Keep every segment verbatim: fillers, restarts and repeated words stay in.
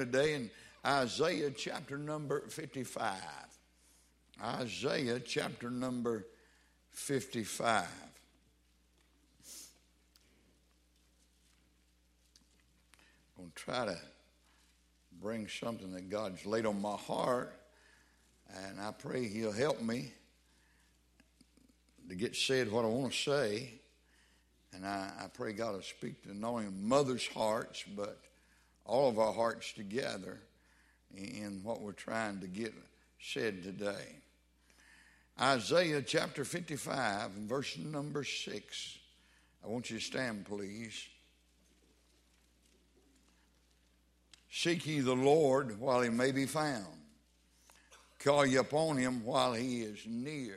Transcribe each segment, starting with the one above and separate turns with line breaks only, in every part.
Today in Isaiah chapter number fifty-five. Isaiah chapter number fifty-five. I'm going to try to bring something that God's laid on my heart, and I pray He'll help me to get said what I want to say. And I, I pray God will speak to not only mothers' hearts, but all of our hearts together in what we're trying to get said today. Isaiah chapter fifty-five and verse number six. I want you to stand, please. Seek ye the Lord while He may be found. Call ye upon Him while He is near.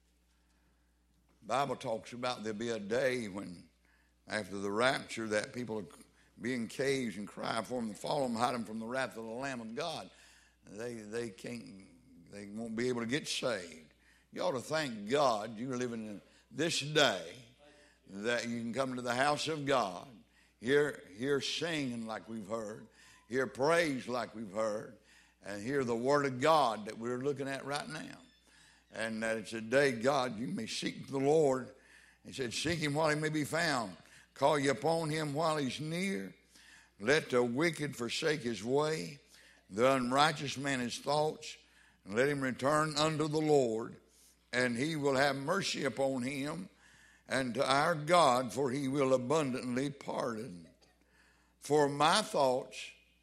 The Bible talks about there'll be a day when after the rapture that people will be in caves and cry for Him and follow Him, hide them from the wrath of the Lamb of God. They they can't, they won't be able to get saved. You ought to thank God you're living in this day that you can come to the house of God, hear, hear singing like we've heard, hear praise like we've heard, and hear the Word of God that we're looking at right now. And that it's a day, God, you may seek the Lord. He said, seek Him while He may be found. Call ye upon Him while He's near. Let the wicked forsake his way, the unrighteous man his thoughts, and let him return unto the Lord, and He will have mercy upon him, and to our God, for He will abundantly pardon. For my thoughts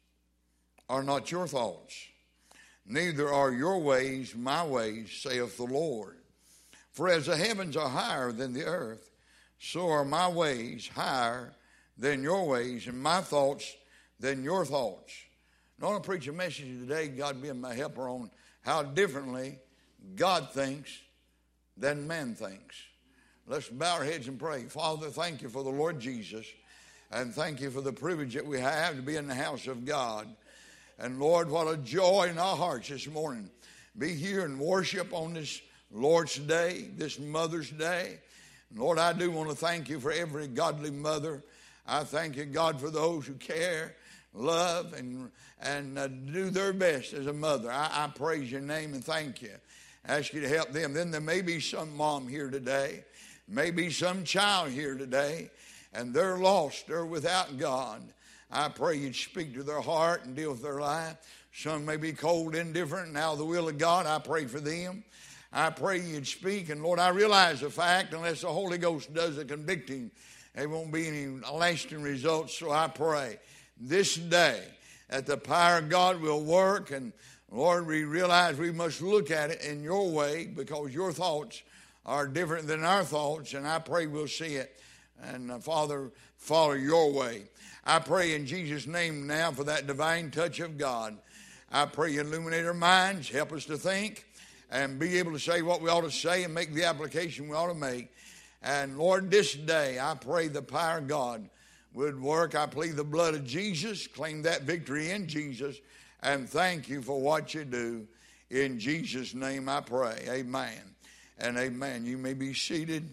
are not your thoughts, neither are your ways my ways, saith the Lord. For as the heavens are higher than the earth, so are my ways higher than your ways, and my thoughts than your thoughts. I want to preach a message today, God being my helper, on how differently God thinks than man thinks. Let's bow our heads and pray. Father, thank You for the Lord Jesus, and thank You for the privilege that we have to be in the house of God. And Lord, what a joy in our hearts this morning. Be here and worship on this Lord's Day, this Mother's Day. Lord, I do want to thank You for every godly mother. I thank You, God, for those who care, love, and and uh, do their best as a mother. I, I praise Your name and thank You. I ask You to help them. Then there may be some mom here today, maybe some child here today, and they're lost, they're without God. I pray You'd speak to their heart and deal with their life. Some may be cold, indifferent, now the will of God. I pray for them. I pray You'd speak. And Lord, I realize the fact, unless the Holy Ghost does the convicting, there won't be any lasting results. So I pray this day that the power of God will work. And Lord, we realize we must look at it in Your way, because Your thoughts are different than our thoughts. And I pray we'll see it. And uh, Father, follow Your way. I pray in Jesus' name now for that divine touch of God. I pray You illuminate our minds, help us to think, and be able to say what we ought to say and make the application we ought to make. And Lord, this day I pray the power of God would work. I plead the blood of Jesus, claim that victory in Jesus, and thank You for what You do. In Jesus' name I pray. Amen and amen. You may be seated.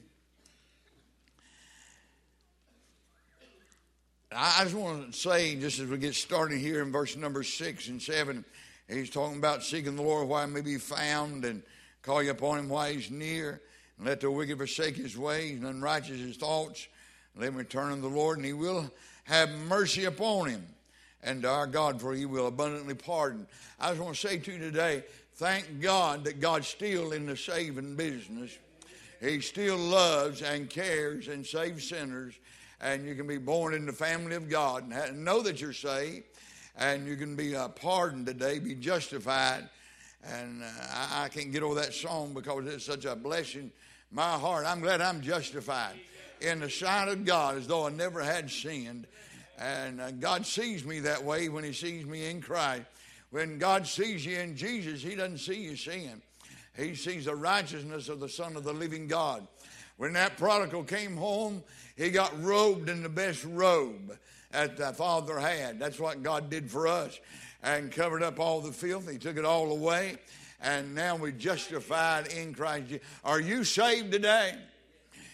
I just want to say, just as we get started here in verse number six and seven, he's talking about seeking the Lord while He may be found, and call ye upon Him while He's near, and let the wicked forsake his ways, and unrighteous his thoughts, and let him return unto the Lord, and He will have mercy upon him, and to our God, for He will abundantly pardon. I just want to say to you today, thank God that God's still in the saving business. He still loves and cares and saves sinners. And you can be born in the family of God and know that you're saved. And you can be uh, pardoned today, be justified. And uh, I, I can't get over that song because it's such a blessing. My heart, I'm glad I'm justified in the sight of God as though I never had sinned. And uh, God sees me that way when He sees me in Christ. When God sees you in Jesus, He doesn't see you sin. He sees the righteousness of the Son of the living God. When that prodigal came home, he got robed in the best robe that the Father had. That's what God did for us, and covered up all the filth. He took it all away, and now we're justified in Christ Jesus. Are you saved today?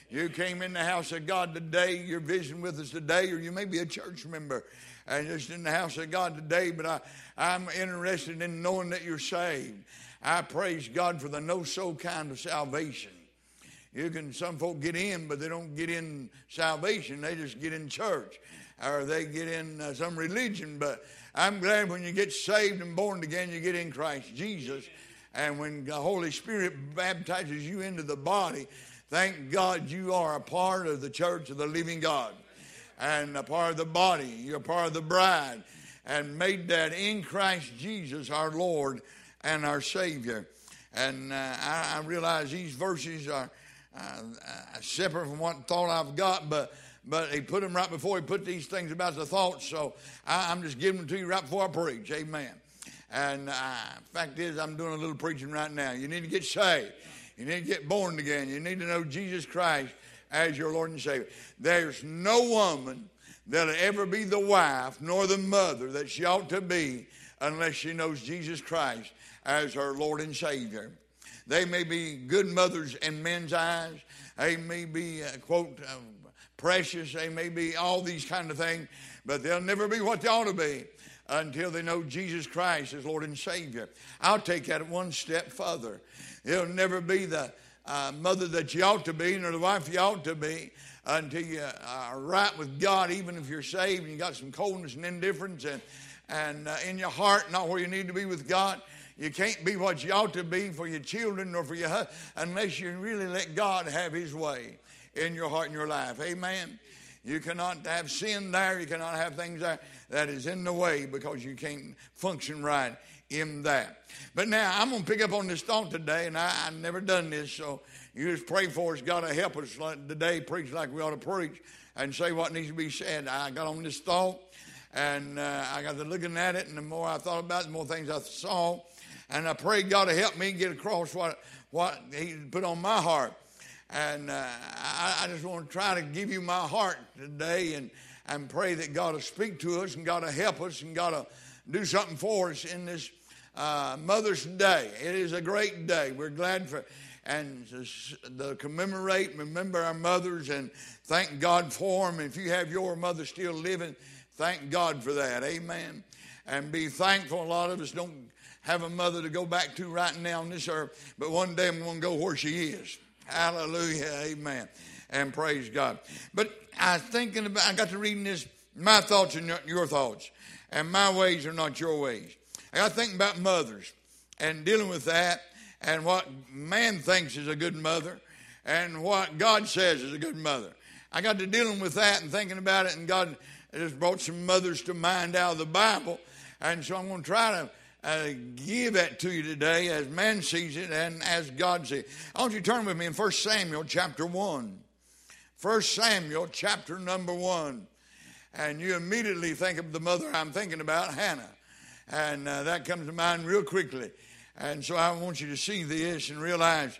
You came in the house of God today. You're visiting with us today, or you may be a church member and just in the house of God today, but I, I'm interested in knowing that you're saved. I praise God for the no-so kind of salvation. You can, some folk get in, but they don't get in salvation. They just get in church, or they get in uh, some religion. But I'm glad when you get saved and born again, you get in Christ Jesus. And when the Holy Spirit baptizes you into the body, thank God you are a part of the church of the living God. And a part of the body. You're a part of the bride. And made that in Christ Jesus our Lord and our Savior. And uh, I, I realize these verses are uh, uh, separate from what thought I've got, but but he put them right before he put these things about the thoughts. So I, I'm just giving them to you right before I preach. Amen. And uh, fact is, I'm doing a little preaching right now. You need to get saved. You need to get born again. You need to know Jesus Christ as your Lord and Savior. There's no woman that'll ever be the wife nor the mother that she ought to be unless she knows Jesus Christ as her Lord and Savior. They may be good mothers in men's eyes. They may be, uh, quote, uh, precious. They may be all these kind of things, but they'll never be what they ought to be until they know Jesus Christ as Lord and Savior. I'll take that one step further. They'll never be the Uh, mother that you ought to be, nor the wife you ought to be, until you are right with God, even if you're saved and you got some coldness and indifference and, and uh, in your heart, not where you need to be with God. You can't be what you ought to be for your children nor for your husband unless you really let God have his way in your heart and your life. Amen. You cannot have sin there. You cannot have things there that is in the way because you can't function right in that. But now I'm going to pick up on this thought today, and I, I've never done this, so you just pray for us. God to help us like today, preach like we ought to preach, and say what needs to be said. I got on this thought, and uh, I got to looking at it, and the more I thought about it, the more things I saw, and I prayed God to help me get across what what he put on my heart. And uh, I, I just want to try to give you my heart today, and, and pray that God will speak to us, and God will help us, and God will do something for us in this Uh, Mother's Day. It is a great day. We're glad for and to, to commemorate, remember our mothers, and thank God for them. If you have your mother still living, thank God for that. Amen. And be thankful. A lot of us don't have a mother to go back to right now on this earth, but one day I'm going to go where she is. Hallelujah. Amen. And praise God. But I was thinking about, I got to reading this, my thoughts are not your thoughts, and my ways are not your ways. I got to think about mothers and dealing with that, and what man thinks is a good mother and what God says is a good mother. I got to dealing with that and thinking about it, and God has brought some mothers to mind out of the Bible, and so I'm going to try to uh, give that to you today as man sees it and as God sees it. I want you to turn with me in First Samuel chapter one. First Samuel chapter number one. And you immediately think of the mother I'm thinking about, Hannah. And uh, that comes to mind real quickly. And so I want you to see this and realize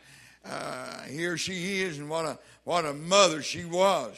uh, here she is, and what a what a mother she was.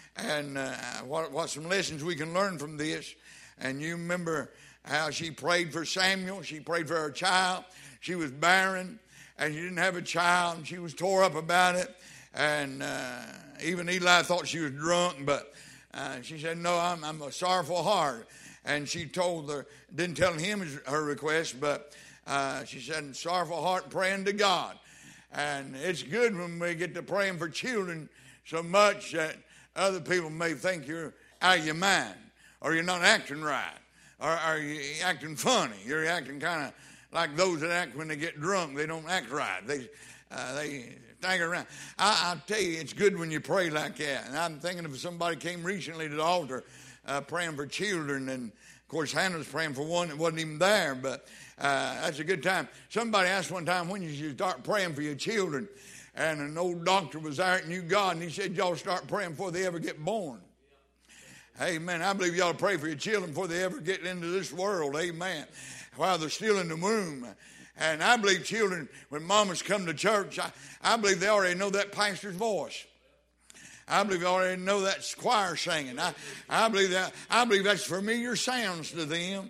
And uh, what, what some lessons we can learn from this. And you remember how she prayed for Samuel. She prayed for her child. She was barren, and she didn't have a child. And she was tore up about it. And uh, even Eli thought she was drunk, but uh, she said, no, I'm, I'm a sorrowful heart. And she told her, didn't tell him her request, but uh, she said, sorrowful heart, praying to God. And it's good when we get to praying for children so much that other people may think you're out of your mind, or you're not acting right, or are you acting funny. You're acting kind of like those that act when they get drunk. They don't act right. They uh, they stagger around. I, I'll tell you, it's good when you pray like that. And I'm thinking if somebody came recently to the altar Uh, praying for children, and of course Hannah was praying for one that wasn't even there, but uh, that's a good time. Somebody asked one time, when you should start praying for your children, and an old doctor was there that knew God, and he said, y'all start praying before they ever get born. Amen. I believe y'all pray for your children before they ever get into this world. Amen. While they're still in the womb. And I believe children, when mamas come to church, I, I believe they already know that pastor's voice. I believe they already know that choir singing. I, I believe that. I believe that's familiar sounds to them.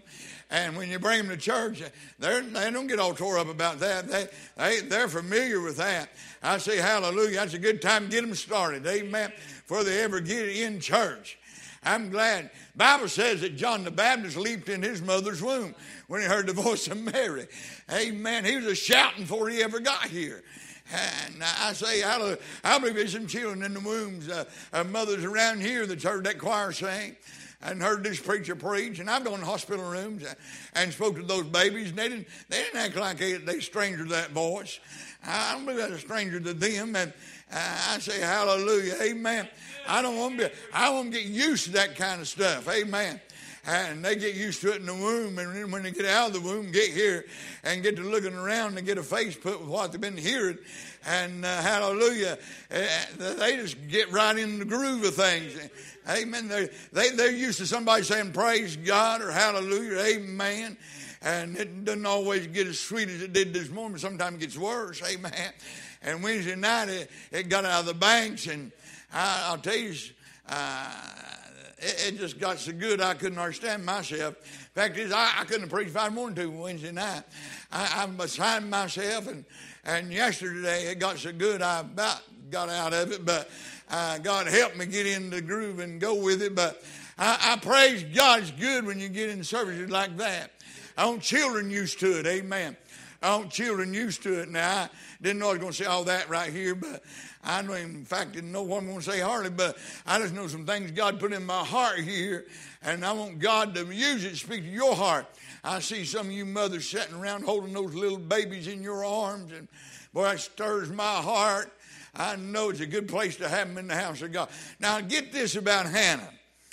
And when you bring them to church, they're, they don't get all tore up about that. They, they, they're familiar with that. I say hallelujah. That's a good time to get them started. Amen. Before they ever get in church. I'm glad. The Bible says that John the Baptist leaped in his mother's womb when he heard the voice of Mary. Amen. He was a shouting before he ever got here. And I say, hallelujah. I believe there's some children in the wombs uh, of mothers around here that's heard that choir sing and heard this preacher preach. And I've gone to hospital rooms and spoke to those babies, and they didn't, they didn't act like they, they stranger to that voice. I don't believe that's a stranger to them. And I say, hallelujah, amen. I don't want to be, I want to get used to that kind of stuff, amen. And they get used to it in the womb, and then when they get out of the womb, get here and get to looking around and get a face put with what they've been hearing. And uh, hallelujah, uh, they just get right in the groove of things. Amen. They're, they, they're used to somebody saying praise God or hallelujah, amen. And it doesn't always get as sweet as it did this morning. Sometimes it gets worse, amen. And Wednesday night, it, it got out of the banks, and I, I'll tell you, uh, it, it just got so good I couldn't understand myself. Fact is, I, I couldn't have preached if I wanted to Wednesday night. I, I'm beside myself, and, and yesterday it got so good I about got out of it, but uh, God helped me get in the groove and go with it. But I, I praise God. It's good when you get in services like that. I want children used to it, amen. I want children used to it. Now, I didn't know I was going to say all that right here, but I know, in fact, didn't know what I'm going to say hardly, but I just know some things God put in my heart here, and I want God to use it to speak to your heart. I see some of you mothers sitting around holding those little babies in your arms, and boy, that stirs my heart. I know it's a good place to have them in the house of God. Now, get this about Hannah.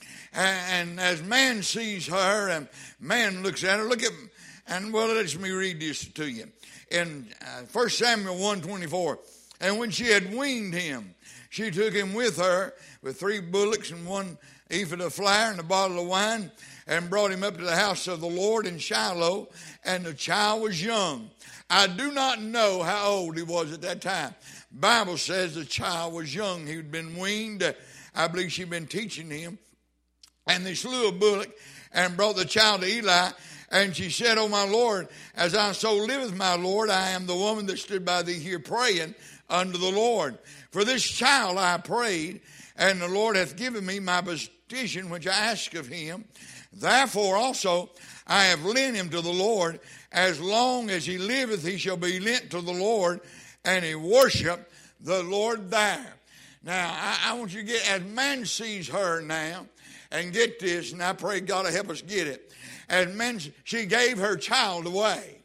And as man sees her and man looks at her, look at, and well, let me read this to you. In uh, First Samuel one twenty-four, and when she had weaned him, she took him with her with three bullocks and one ephah of flour and a bottle of wine, and brought him up to the house of the Lord in Shiloh, and the child was young. I do not know how old he was at that time. Bible says the child was young. He'd been weaned. I believe she'd been teaching him. And they slew a bullock and brought the child to Eli. And she said, O my Lord, as I so liveth my Lord, I am the woman that stood by thee here praying unto the Lord. For this child I prayed, and the Lord hath given me my petition which I asked of him. Therefore also I have lent him to the Lord. As long as he liveth, he shall be lent to the Lord, and he worship the Lord there. Now, I, I want you to get, as man sees her now, and get this, and I pray God will help us get it. And men, she gave her child away.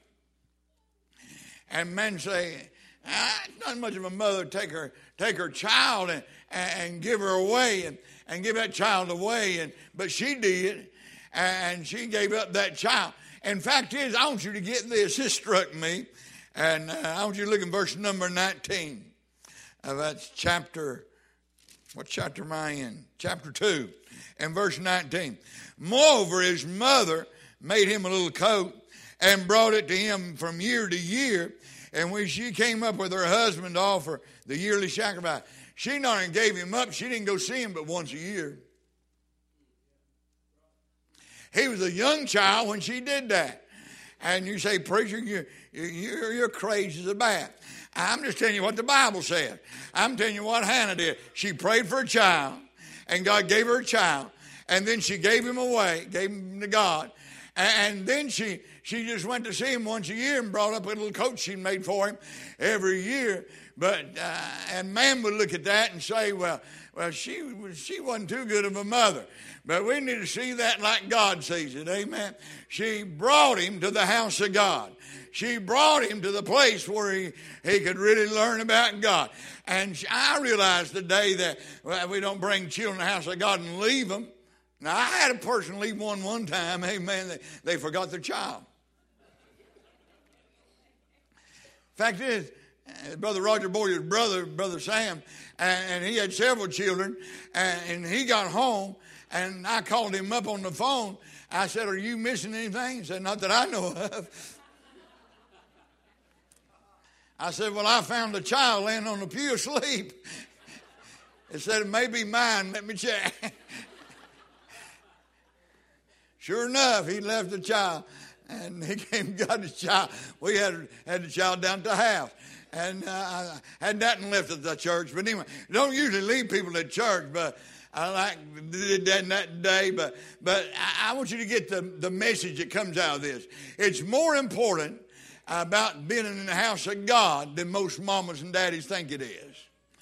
And men say, ah, it's not much of a mother to take her, take her child and, and give her away and, and give that child away. And but she did, and she gave up that child. And fact is, I want you to get this. This struck me. And uh, I want you to look in verse number nineteen. Uh, that's chapter, what chapter am I in? Chapter two. And verse nineteen. Moreover, his mother made him a little coat and brought it to him from year to year. And when she came up with her husband to offer the yearly sacrifice, she not only gave him up, she didn't go see him but once a year. He was a young child when she did that. And you say, preacher, you, you're, you're crazy as a bat. I'm just telling you what the Bible said. I'm telling you what Hannah did. She prayed for a child, and God gave her a child. And then she gave him away, gave him to God. And then she, she just went to see him once a year and brought up a little coat she made for him every year. But uh, and man would look at that and say, well, well, she she wasn't too good of a mother. But we need to see that like God sees it, amen. She brought him to the house of God. She brought him to the place where he, he could really learn about God. And I realize today that well, we don't bring children to the house of God and leave them. Now, I had a person leave one one time, amen, they, they forgot their child. Fact is, Brother Roger Boyer's brother, Brother Sam, and, and he had several children, and, and he got home, and I called him up on the phone. I said, are you missing anything? He said, not that I know of. I said, well, I found a child laying on the pew asleep. He said, it may be mine. Let me check. Sure enough, he left the child And he came and got the child. We had, had the child down to the house. And uh, I had that and left at the church. But anyway, don't usually leave people at church, but I like did that that day. But but I, I want you to get the, the message that comes out of this. It's more important about being in the house of God than most mamas and daddies think it is.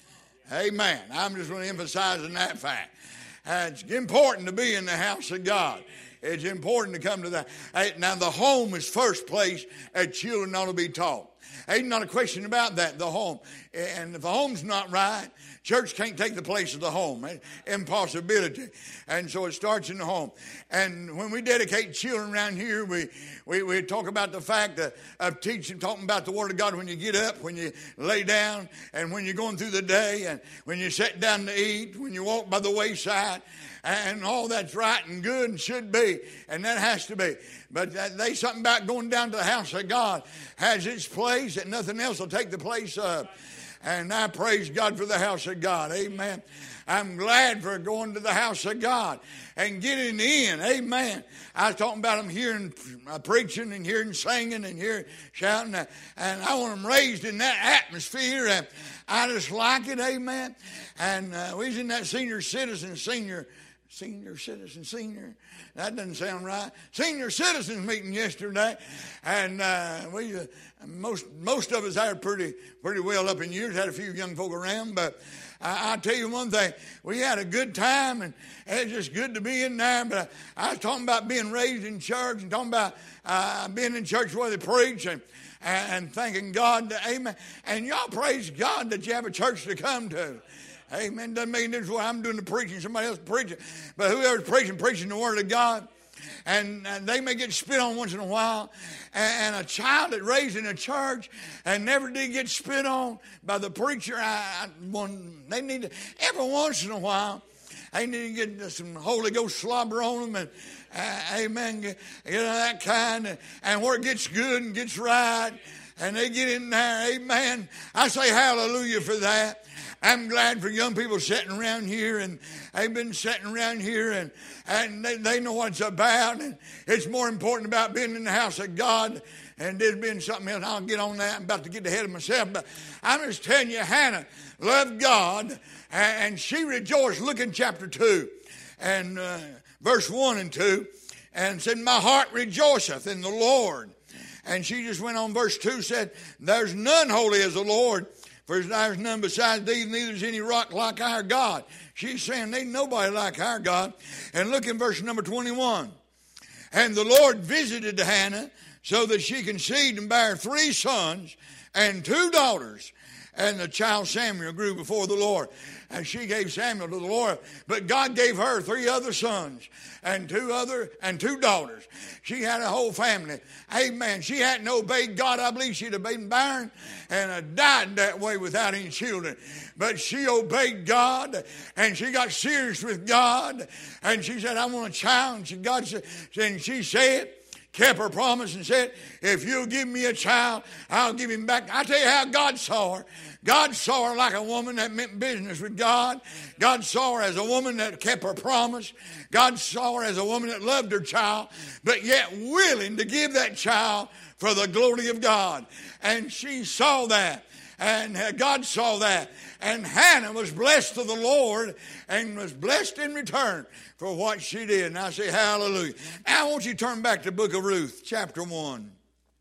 Amen. I'm just going to emphasize on that fact. Uh, it's important to be in the house of God. It's important to come to that. Hey, now, the home is first place that children ought to be taught. Ain't not a question about that, the home. And if the home's not right, church can't take the place of the home. Impossibility. And so it starts in the home. And when we dedicate children around here, we, we, we talk about the fact of, of teaching, talking about the Word of God when you get up, when you lay down, and when you're going through the day, and when you sit down to eat, when you walk by the wayside. And all that's right and good and should be. And that has to be. But there's something about going down to the house of God has its place that nothing else will take the place of. And I praise God for the house of God. Amen. I'm glad for going to the house of God and getting in. Amen. I was talking about them hearing uh, preaching and hearing singing and hearing shouting. Uh, and I want them raised in that atmosphere. And I just like it. Amen. And uh, we was in that senior citizen, senior Senior citizen, senior, that doesn't sound right. Senior citizens meeting yesterday, and uh, we uh, most most of us are pretty pretty well up in years. Had a few young folk around, but I, I'll tell you one thing: we had a good time, and it's just good to be in there. But I, I was talking about being raised in church, and talking about uh, being in church where they preach, and and thanking God, that, amen. And y'all praise God that you have a church to come to. Amen. Doesn't make any difference what I'm doing the preaching, somebody else preaching. But whoever's preaching, preaching the Word of God. And, and they may get spit on once in a while. And, and a child that raised in a church and never did get spit on by the preacher, I, I, one, they need to, every once in a while, they need to get some Holy Ghost slobber on them. And uh, amen, get, you know, that kind. And, and where it gets good and gets right. And they get in there, amen. I say hallelujah for that. I'm glad for young people sitting around here, and they've been sitting around here, and, and they, they know what it's about. And it's more important about being in the house of God and there's been something else. I'll get on that. I'm about to get ahead of myself. But I'm just telling you, Hannah loved God, and she rejoiced. Look in chapter two and uh, verse one and two, and said, my heart rejoiceth in the Lord. And she just went on verse two, said, there's none holy as the Lord, for there's none besides thee, neither is any rock like our God. She's saying, there ain't nobody like our God. And look in verse number twenty-one. And the Lord visited Hannah so that she conceived and bare three sons and two daughters. And the child Samuel grew before the Lord. And she gave Samuel to the Lord. But God gave her three other sons and two other and two daughters. She had a whole family. Amen. She hadn't obeyed God. I believe she'd have been barren and uh, died that way without any children. But she obeyed God, and she got serious with God. And she said, I want a child. And she, God said, and she said, kept her promise and said, if you'll give me a child, I'll give him back. I tell you how God saw her. God saw her like a woman that meant business with God. God saw her as a woman that kept her promise. God saw her as a woman that loved her child, but yet willing to give that child for the glory of God. And she saw that. And God saw that. And Hannah was blessed to the Lord and was blessed in return for what she did. And I say hallelujah. Now I want you to turn back to the book of Ruth, chapter one.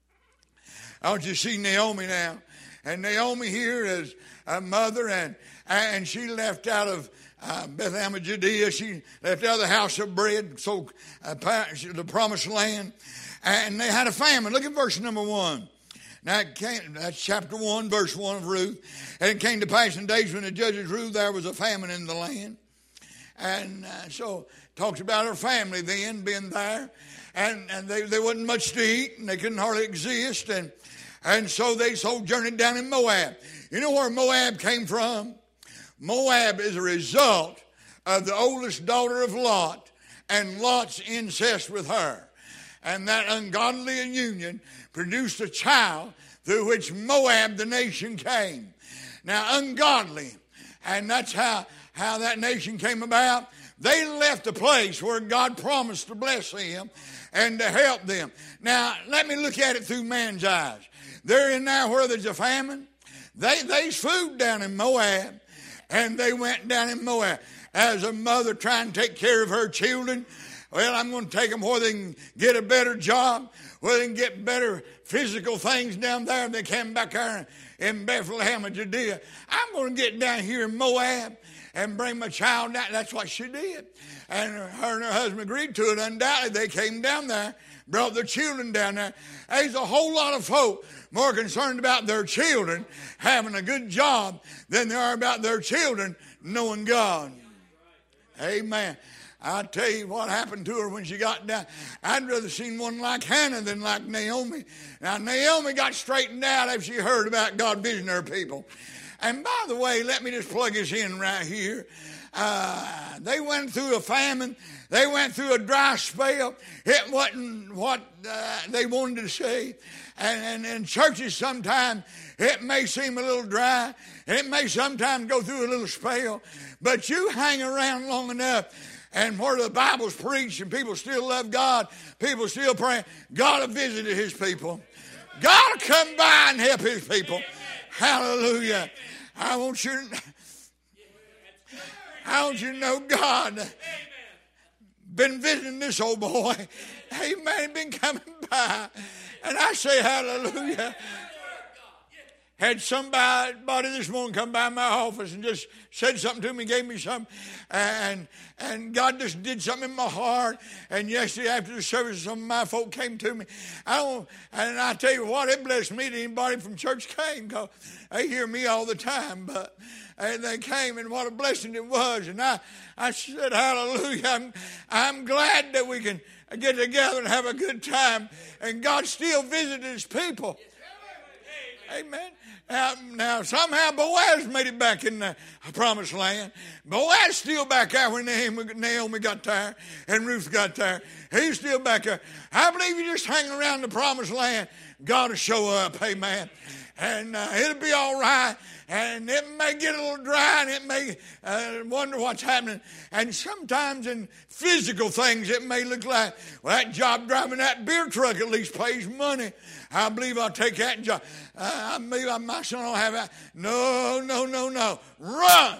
I want you to see Naomi now. And Naomi here is a mother, and, and she left out of uh, Bethlehem of Judea. She left out of the house of bread, so uh, the promised land. And they had a famine. Look at verse number one. Now, it came, that's chapter one, verse one of Ruth. And it came to pass in days when the judges ruled, there was a famine in the land. And uh, so it talks about her family then being there. And, and they, there wasn't much to eat, and they couldn't hardly exist. And, and so they sojourned down in Moab. You know where Moab came from? Moab is a result of the oldest daughter of Lot and Lot's incest with her. And that ungodly union produced a child through which Moab, the nation, came. Now, ungodly. And that's how, how that nation came about. They left the place where God promised to bless them and to help them. Now, let me look at it through man's eyes. They're in there where there's a famine. They, there's food down in Moab, and they went down in Moab. As a mother trying to take care of her children, well, I'm going to take them where they can get a better job, where they can get better physical things down there, and they come back there in Bethlehem of Judea. I'm going to get down here in Moab and bring my child down. That's what she did. And her and her husband agreed to it. Undoubtedly, they came down there, brought their children down there. There's a whole lot of folk more concerned about their children having a good job than they are about their children knowing God. Amen. I'll tell you what happened to her when she got down. I'd rather seen one like Hannah than like Naomi. Now, Naomi got straightened out after she heard about God visiting her people. And by the way, let me just plug this in right here. Uh, they went through a famine. They went through a dry spell. It wasn't what uh, they wanted to see. And, and in churches sometimes it may seem a little dry. It may sometimes go through a little spell. But you hang around long enough, and where the Bible's preached and people still love God, people still praying, God will visit his people. God will come by and help his people. Hallelujah. I want you to, I want you to know God been visiting this old boy. Amen. Been coming by. And I say hallelujah. Had somebody this morning come by my office and just said something to me, gave me something, and and God just did something in my heart. And yesterday after the service, some of my folk came to me. I don't, and I tell you what, it blessed me that anybody from church came, because they hear me all the time. But and they came, and what a blessing it was. And I, I said, hallelujah. I'm, I'm glad that we can get together and have a good time. And God still visited his people. Amen. Now, now, somehow Boaz made it back in the promised land. Boaz still back there when Naomi got there and Ruth got there. He's still back there. I believe you just hang around the promised land, God will show up. Amen. And uh, it'll be all right. And it may get a little dry, and it may uh, wonder what's happening. And sometimes in physical things, it may look like, well, that job driving that beer truck at least pays money. I believe I'll take that job. Uh, I believe my son will have that. No, no, no, no. Run.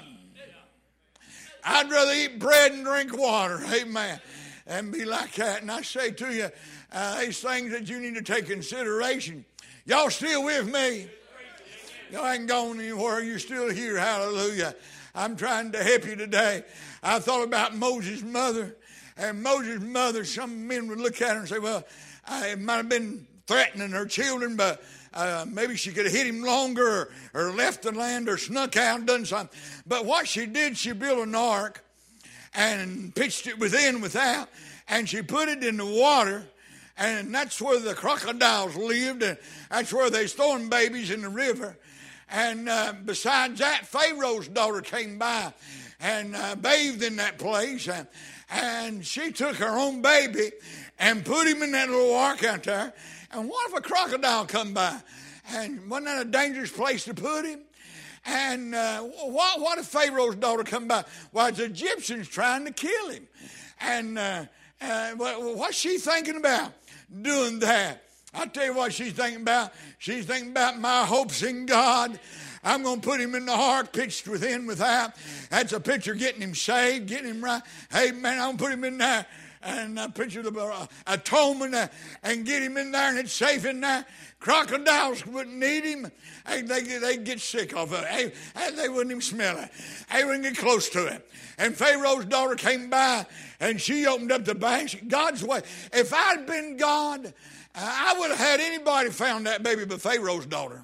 I'd rather eat bread and drink water. Amen. And be like that. And I say to you, uh, these things that you need to take consideration. Y'all still with me? Y'all ain't going anywhere. You're still here. Hallelujah. I'm trying to help you today. I thought about Moses' mother. And Moses' mother, some men would look at her and say, well, I, it might have been threatening her children, but uh, maybe she could have hit him longer, or, or left the land, or snuck out and done something. But what she did, she built an ark and pitched it within without, and she put it in the water. And that's where the crocodiles lived, and that's where they throwing babies in the river. And uh, besides that, Pharaoh's daughter came by and uh, bathed in that place. And, and she took her own baby and put him in that little ark out there. And what if a crocodile come by? And wasn't that a dangerous place to put him? And uh, what, what if Pharaoh's daughter come by? Well, the Egyptians trying to kill him. And uh, uh, what's she thinking about doing that? I'll tell you what she's thinking about. She's thinking about my hopes in God. I'm going to put him in the ark, pitched within, without. That's a picture of getting him saved, getting him right. Hey, man, I'm going to put him in there. And a picture of the uh, atonement uh, and get him in there, and it's safe in there. Crocodiles wouldn't need him. Hey, they, they'd get sick of it. Hey, they wouldn't even smell it. They wouldn't get close to it. And Pharaoh's daughter came by, and she opened up the banks. God's way. If I'd been God, I would have had anybody found that baby but Pharaoh's daughter.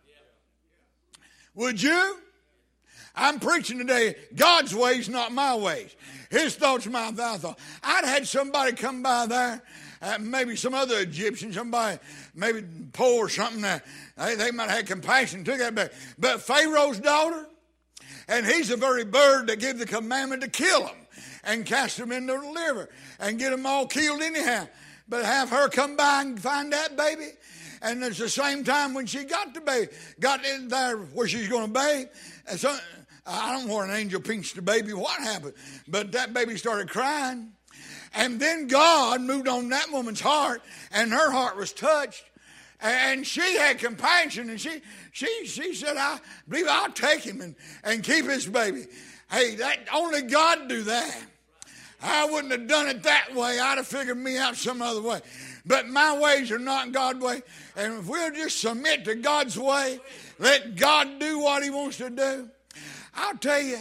Would you? I'm preaching today, God's ways, not my ways. His thoughts, my thy thoughts. I'd had somebody come by there, uh, maybe some other Egyptian, somebody, maybe poor or something. Uh, they, they might have had compassion, took that back. But Pharaoh's daughter, and he's the very bird that gave the commandment to kill them and cast them into the river and get them all killed anyhow. But have her come by and find that baby. And it's the same time when she got the baby, got in there where she's going to bathe. And so, I don't know where an angel pinched the baby. What happened? But that baby started crying. And then God moved on that woman's heart, and her heart was touched. And she had compassion, and she she she said, I believe I'll take him and, and keep his baby. Hey, that only God do that. I wouldn't have done it that way. I'd have figured me out some other way. But my ways are not God's way. And if we'll just submit to God's way, let God do what he wants to do. I'll tell you,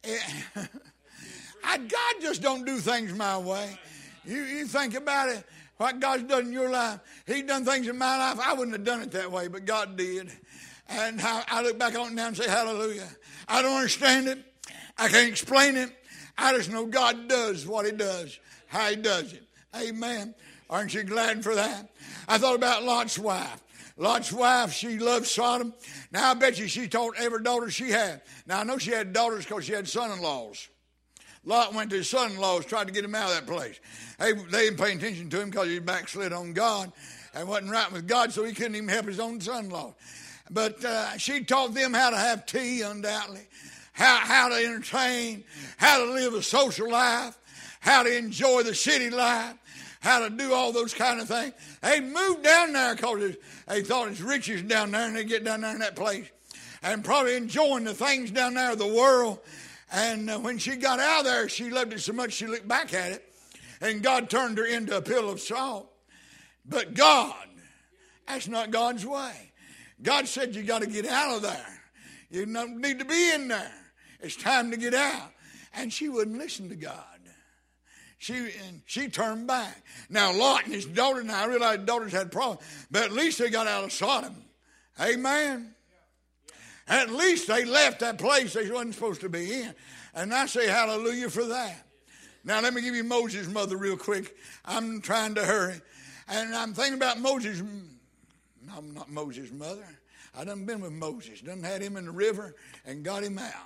I, God just don't do things my way. You, you think about it, what God's done in your life. He's done things in my life. I wouldn't have done it that way, but God did. And I, I look back on it now and say, hallelujah. I don't understand it. I can't explain it. I just know God does what he does, how he does it. Amen. Aren't you glad for that? I thought about Lot's wife. Lot's wife, she loved Sodom. Now, I bet you she taught every daughter she had. Now, I know she had daughters because she had son-in-laws. Lot went to his son-in-laws, tried to get him out of that place. They, they didn't pay attention to him because he backslid on God and wasn't right with God, so he couldn't even help his own son-in-law. But uh, she taught them how to have tea, undoubtedly, how, how to entertain, how to live a social life, how to enjoy the city life, how to do all those kind of things. They moved down there because they thought it's riches down there, and they get down there in that place and probably enjoying the things down there of the world. And uh, when she got out of there, she loved it so much she looked back at it, and God turned her into a pillar of salt. But God, that's not God's way. God said you got to get out of there. You don't need to be in there. It's time to get out. And she wouldn't listen to God. She and she turned back. Now, Lot and his daughter, now I realize daughters had problems, but at least they got out of Sodom. Amen. At least they left that place they wasn't supposed to be in. And I say hallelujah for that. Now, let me give you Moses' mother real quick. I'm trying to hurry. And I'm thinking about Moses. No, I'm not Moses' mother. I done been with Moses. Done had him in the river and got him out.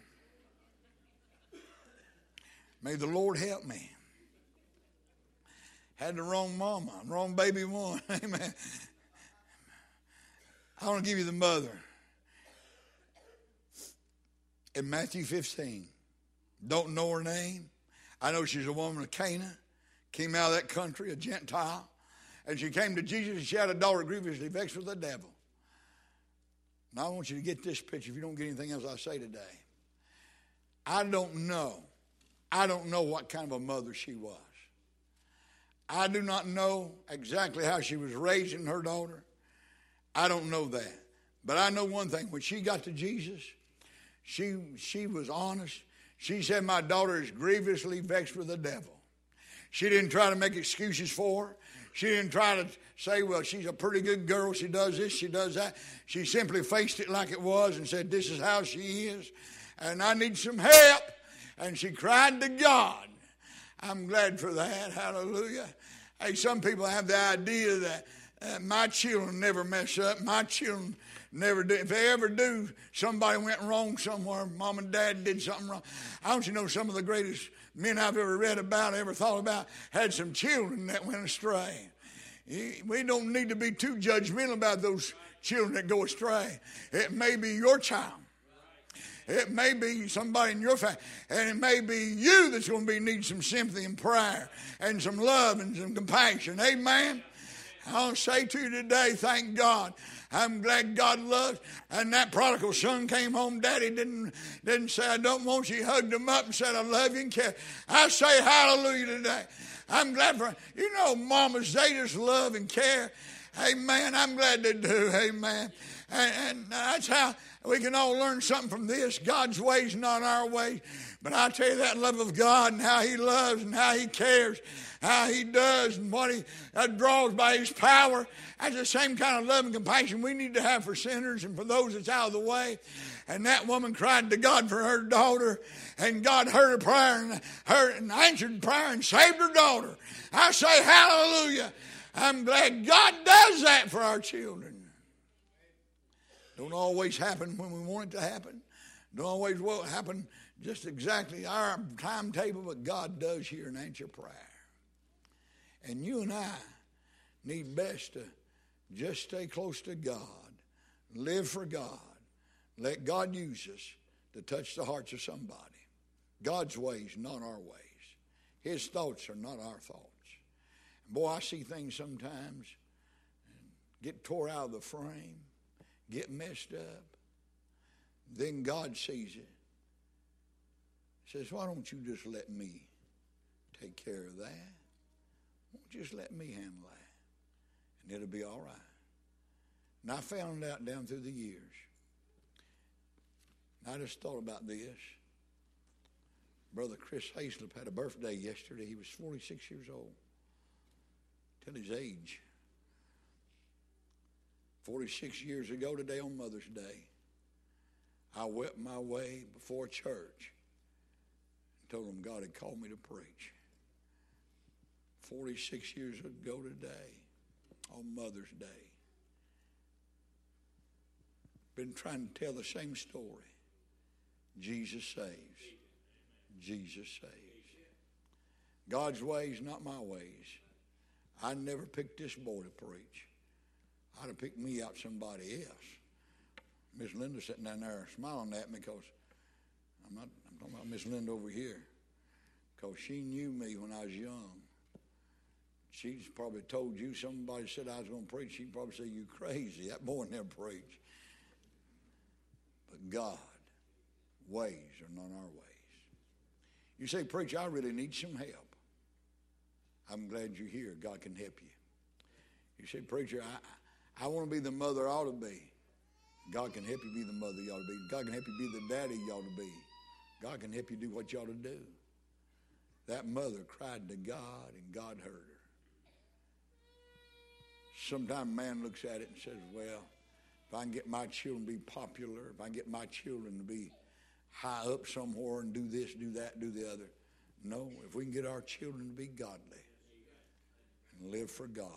May the Lord help me. Had the wrong mama, wrong baby one. Amen. I want to give you the mother. In Matthew fifteen, don't know her name. I know she's a woman of Canaan, came out of that country, a Gentile, and she came to Jesus and she had a daughter grievously vexed with the devil. Now I want you to get this picture if you don't get anything else I say today. I don't know. I don't know what kind of a mother she was. I do not know exactly how she was raising her daughter. I don't know that. But I know one thing. When she got to Jesus, she, she was honest. She said, my daughter is grievously vexed with the devil. She didn't try to make excuses for her. She didn't try to say, well, she's a pretty good girl. She does this, she does that. She simply faced it like it was and said, this is how she is, and I need some help. And she cried to God. I'm glad for that. Hallelujah. Hey, some people have the idea that uh, my children never mess up. My children never do. If they ever do, somebody went wrong somewhere. Mom and dad did something wrong. I want you to know some of the greatest men I've ever read about, ever thought about, had some children that went astray. We don't need to be too judgmental about those children that go astray. It may be your child. It may be somebody in your family, and it may be you that's going to be need some sympathy and prayer and some love and some compassion. Amen. I'll say to you today, thank God. I'm glad God loves. And that prodigal son came home. Daddy didn't, didn't say, I don't want you. He hugged him up and said, I love you and care. I say hallelujah today. I'm glad for, you know, mamas, they just love and care. Amen. I'm glad they do. Amen. And, and that's how we can all learn something from this. God's ways, not our ways. But I tell you that love of God and how he loves and how he cares, how he does and what he uh, draws by his power. That's the same kind of love and compassion we need to have for sinners and for those that's out of the way. And that woman cried to God for her daughter, and God heard her prayer and, heard, and answered prayer and saved her daughter. I say hallelujah. I'm glad God does that for our children. Don't always happen when we want it to happen. Don't always will happen just exactly our timetable, but God does hear and answer prayer. And you and I need best to just stay close to God, live for God, let God use us to touch the hearts of somebody. God's ways, not our ways. His thoughts are not our thoughts. And boy, I see things sometimes get tore out of the frame, get messed up. Then God sees it. Says, why don't you just let me take care of that? Won't you just let me handle that? And it'll be all right. And I found out down through the years. And I just thought about this. Brother Chris Hayslip had a birthday yesterday. He was forty-six years old. Tell his age. forty-six years ago today on Mother's Day, I wept my way before church and told them God had called me to preach. forty-six years ago today on Mother's Day. Been trying to tell the same story. Jesus saves. Jesus saves. God's ways, not my ways. I never picked this boy to preach. I'd have picked me out somebody else. Miss Linda sitting down there smiling at me because I'm not, I'm talking about Miss Linda over here, because she knew me when I was young. She's probably told you, somebody said I was going to preach, she'd probably say, you crazy. That boy never preached. But God, ways are not our ways. You say, preacher, I really need some help. I'm glad you're here. God can help you. You say, preacher, I, I want to be the mother I ought to be. God can help you be the mother you ought to be. God can help you be the daddy you ought to be. God can help you do what you ought to do. That mother cried to God, and God heard her. Sometimes man looks at it and says, well, if I can get my children to be popular, if I can get my children to be high up somewhere and do this, do that, do the other. No, if we can get our children to be godly and live for God,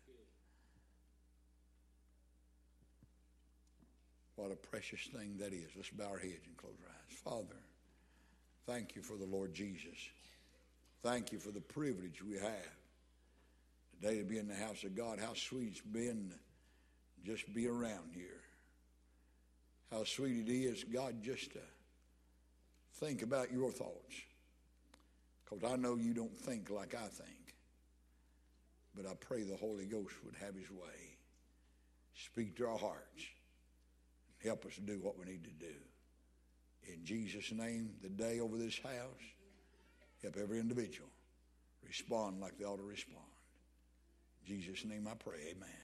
what a precious thing that is. Let's bow our heads and close our eyes. Father, thank you for the Lord Jesus. Thank you for the privilege we have today to be in the house of God. How sweet it's been to just be around here. How sweet it is, God, just to think about your thoughts. Because I know you don't think like I think. But I pray the Holy Ghost would have his way. Speak to our hearts. Help us to do what we need to do. In Jesus' name, today over this house, help every individual respond like they ought to respond. In Jesus' name I pray, amen.